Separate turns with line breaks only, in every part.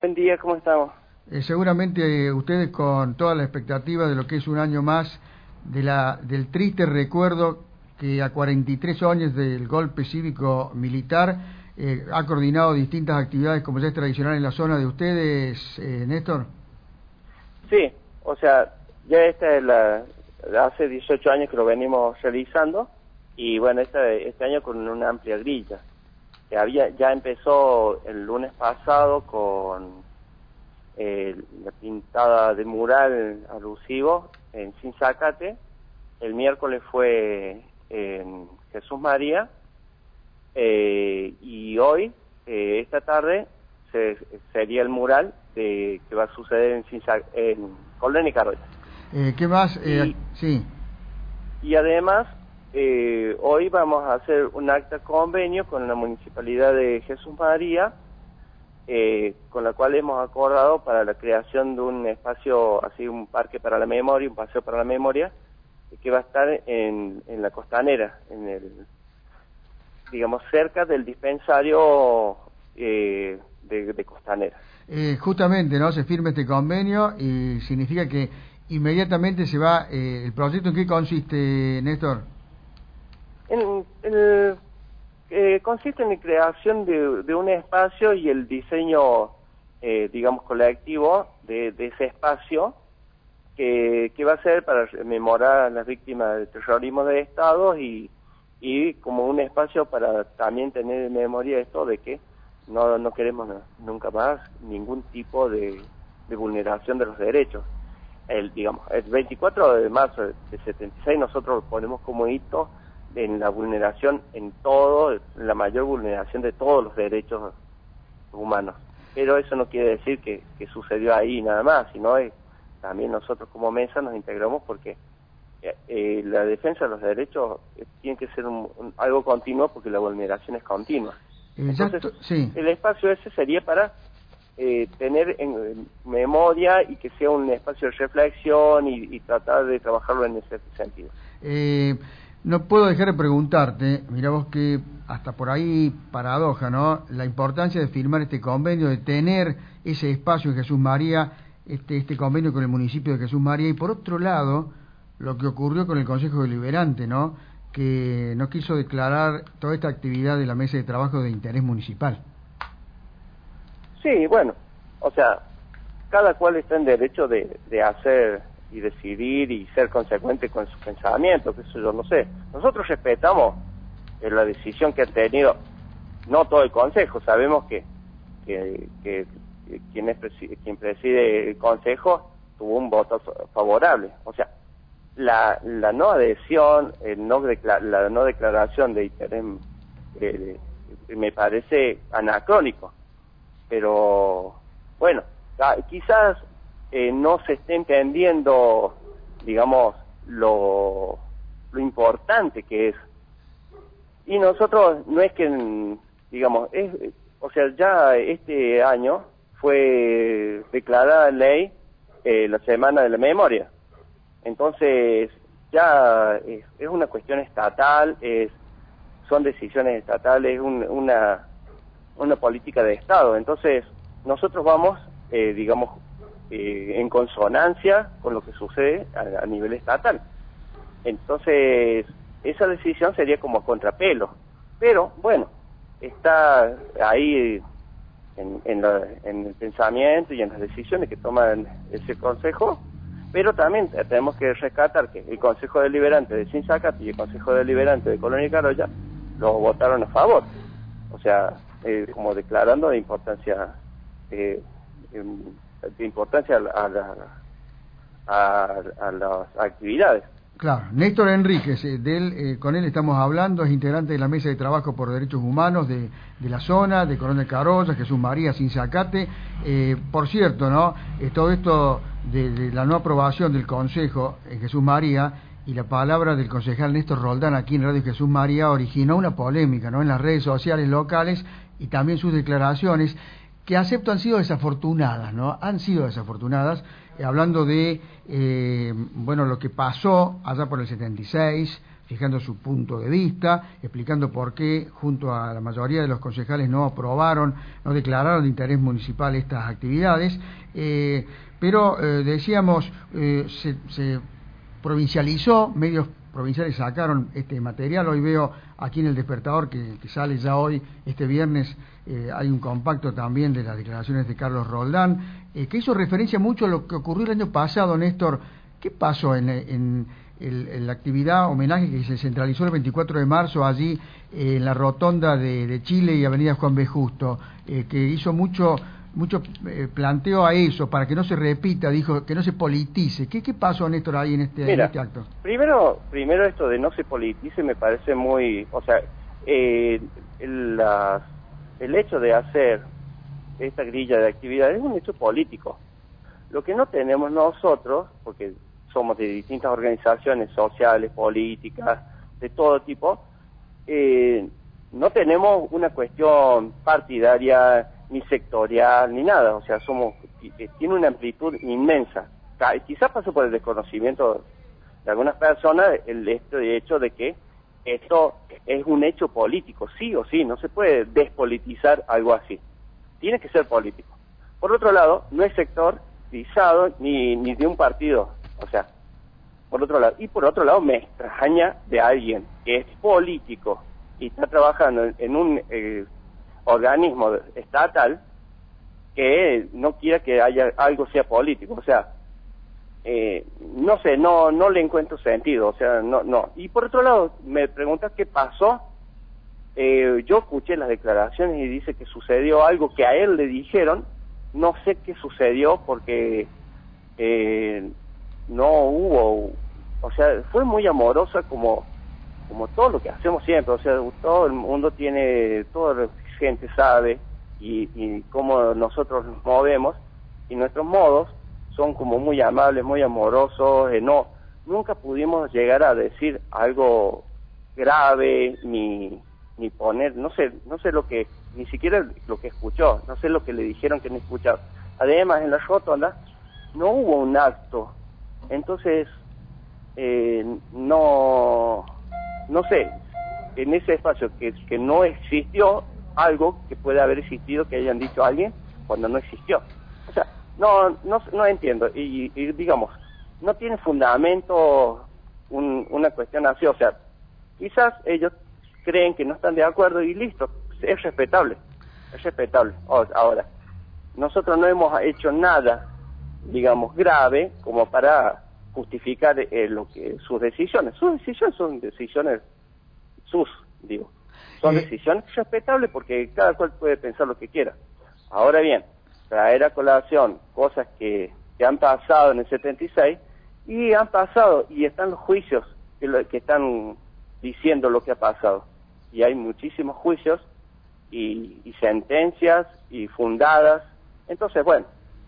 Buen día, ¿cómo estamos?
Seguramente ustedes con toda la expectativa de lo que es un año más del triste recuerdo que a 43 años del golpe cívico-militar ha coordinado distintas actividades como ya es tradicional en la zona de ustedes, Néstor.
Sí, o sea, ya esta es hace 18 años que lo venimos realizando y bueno, este año con una amplia grilla. Ya empezó el lunes pasado con la pintada de mural alusivo en Sinzacate. El miércoles fue en Jesús María y hoy, esta tarde, sería el mural que va a suceder en Colón y Carolla.
¿Qué más? Sí.
Y además, hoy vamos a hacer un acta convenio con la Municipalidad de Jesús María, con la cual hemos acordado para la creación de un espacio, así un parque para la memoria, un paseo para la memoria, que va a estar en la Costanera, digamos, cerca del dispensario de Costanera.
Justamente, ¿no? Se firma este convenio y significa que inmediatamente se va. ¿El proyecto en qué consiste, Néstor?
Consiste en la creación de un espacio y el diseño, digamos, colectivo de ese espacio que va a ser para rememorar a las víctimas del terrorismo de Estado y como un espacio para también tener en memoria esto de que no queremos nunca más ningún tipo de vulneración de los derechos. El 24 de marzo de 76 nosotros ponemos como hito en la vulneración la mayor vulneración de todos los derechos humanos. Pero eso no quiere decir que sucedió ahí nada más, sino también nosotros como mesa nos integramos porque la defensa de los derechos tiene que ser algo continuo porque la vulneración es continua. Entonces, sí. El espacio ese sería para tener en memoria y que sea un espacio de reflexión y tratar de trabajarlo en ese sentido.
No puedo dejar de preguntarte, mirá vos que hasta por ahí paradoja, ¿no? La importancia de firmar este convenio, de tener ese espacio en Jesús María, este convenio con el municipio de Jesús María, y por otro lado, lo que ocurrió con el Consejo Deliberante, ¿no? Que no quiso declarar toda esta actividad de la mesa de trabajo de interés municipal.
Sí, bueno, o sea, cada cual está en derecho de hacer y decidir y ser consecuente con sus pensamientos, que eso yo no sé. Nosotros respetamos la decisión que ha tenido, no todo el Consejo, sabemos que quien preside el Consejo tuvo un voto favorable. O sea, la no adhesión, la no declaración de interés me parece anacrónico, pero bueno, quizás no se esté entendiendo, digamos, lo importante que es. Y nosotros no es que, digamos, o sea, ya este año fue declarada ley la Semana de la Memoria. Entonces, ya es una cuestión estatal, son decisiones estatales, una política de Estado. Entonces, nosotros vamos, digamos, en consonancia con lo que sucede a nivel estatal. Entonces, esa decisión sería como a contrapelo. Pero, bueno, está ahí en el pensamiento y en las decisiones que toma ese consejo, pero también tenemos que rescatar que el Consejo Deliberante de Sinzacate y el Consejo Deliberante de Colón y Carolla lo votaron a favor. O sea, como declarando de importancia a las actividades.
Claro, Néstor Enríquez, con él estamos hablando, es integrante de la Mesa de Trabajo por Derechos Humanos de la zona, de Colón de Carolla, Jesús María, Sinzacate. Por cierto, ¿no? Todo esto de la no aprobación del Consejo en Jesús María y la palabra del concejal Néstor Roldán aquí en Radio Jesús María originó una polémica, ¿no? En las redes sociales locales y también sus declaraciones, que acepto han sido desafortunadas, ¿no? Han sido desafortunadas, hablando de, bueno, lo que pasó allá por el 76, fijando su punto de vista, explicando por qué junto a la mayoría de los concejales no aprobaron, no declararon de interés municipal estas actividades, pero decíamos, se provincializó, medios provinciales sacaron este material. Hoy veo aquí en el Despertador que sale ya hoy, este viernes, hay un compacto también de las declaraciones de Carlos Roldán, que hizo referencia mucho a lo que ocurrió el año pasado. Néstor, ¿qué pasó en la actividad homenaje que se centralizó el 24 de marzo allí en la rotonda de Chile y Avenida Juan B. Justo, que hizo mucho planteo a eso, para que no se repita, dijo que no se politice? ¿Qué pasó, Néstor, ahí en este acto?
Primero esto de no se politice me parece muy, o sea, el hecho de hacer esta grilla de actividades es un hecho político. Lo que no tenemos nosotros, porque somos de distintas organizaciones sociales, políticas, de todo tipo, no tenemos una cuestión partidaria ni sectorial ni nada, o sea, tiene una amplitud inmensa. Quizás pasó por el desconocimiento de algunas personas el hecho de que esto es un hecho político, sí o sí, no se puede despolitizar algo así, tiene que ser político. Por otro lado, no es sectorizado ni de un partido, o sea, por otro lado, y por otro lado me extraña de alguien que es político y está trabajando en un organismo estatal que no quiera que haya algo sea político, o sea, no sé, no le encuentro sentido, o sea, no. Y por otro lado, me preguntas qué pasó. Yo escuché las declaraciones y dice que sucedió algo que a él le dijeron, no sé qué sucedió porque no hubo, o sea, fue muy amorosa como todo lo que hacemos siempre, o sea, todo el mundo tiene, toda la gente sabe y cómo nosotros nos movemos, y nuestros modos son como muy amables, muy amorosos, nunca pudimos llegar a decir algo grave, ni poner, no sé lo que, ni siquiera lo que escuchó, no sé lo que le dijeron que no escuchaba. Además, en la rotonda no hubo un acto, entonces, no sé, en ese espacio que no existió algo que puede haber existido, que hayan dicho a alguien cuando no existió. O sea, no entiendo, y digamos, no tiene fundamento una cuestión así, o sea, quizás ellos creen que no están de acuerdo y listo, es respetable. Ahora, nosotros no hemos hecho nada, digamos, grave como para justificar sus decisiones. Sus decisiones son decisiones son decisiones respetables porque cada cual puede pensar lo que quiera. Ahora bien, traer a colación cosas que han pasado en el 76 y han pasado y están los juicios que están diciendo lo que ha pasado, y hay muchísimos juicios y sentencias y fundadas. Entonces, bueno,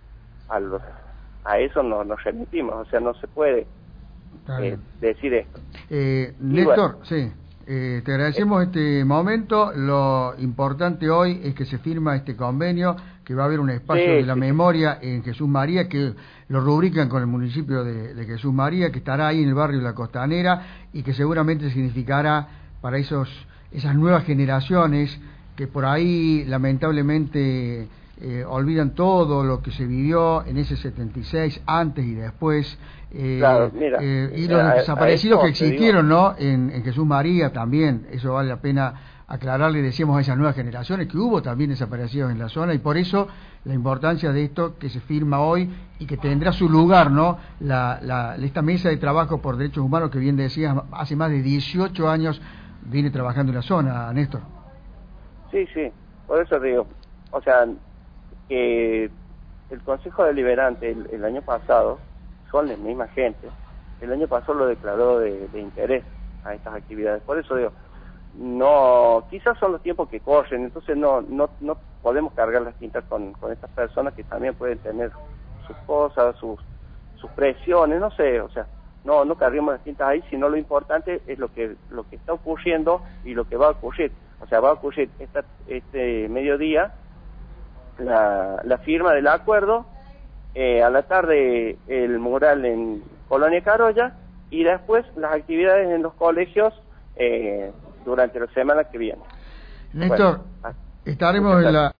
a eso nos remitimos, o sea, no se puede decir esto.
Néstor, bueno, sí, te agradecemos este momento. Lo importante hoy es que se firma este convenio, que va a haber un espacio de la memoria en Jesús María, que lo rubrican con el municipio de Jesús María, que estará ahí en el barrio de La Costanera, y que seguramente significará para esas nuevas generaciones que por ahí lamentablemente olvidan todo lo que se vivió en ese 76, antes y después,
claro, mira,
y los desaparecidos que existieron, ¿no? En Jesús María también. Eso vale la pena aclararle, decíamos, a esas nuevas generaciones, que hubo también desaparecidos en la zona, y por eso la importancia de esto que se firma hoy y que tendrá su lugar, ¿no? Esta mesa de trabajo por derechos humanos, que bien decías, hace más de 18 años viene trabajando en la zona, Néstor.
Sí, por eso digo, o sea, que el Consejo Deliberante el año pasado, son la misma gente, el año pasado lo declaró de interés a estas actividades. Por eso digo, quizás son los tiempos que corren, entonces no podemos cargar las tintas con estas personas que también pueden tener sus cosas, sus presiones, no sé, o sea, no carguemos las tintas ahí, sino lo importante es lo que está ocurriendo y lo que va a ocurrir. O sea, va a ocurrir este mediodía la firma del acuerdo, a la tarde el mural en Colonia Carolla, y después las actividades en los colegios durante la semana que viene.
Néstor,
Bueno,
estaremos en la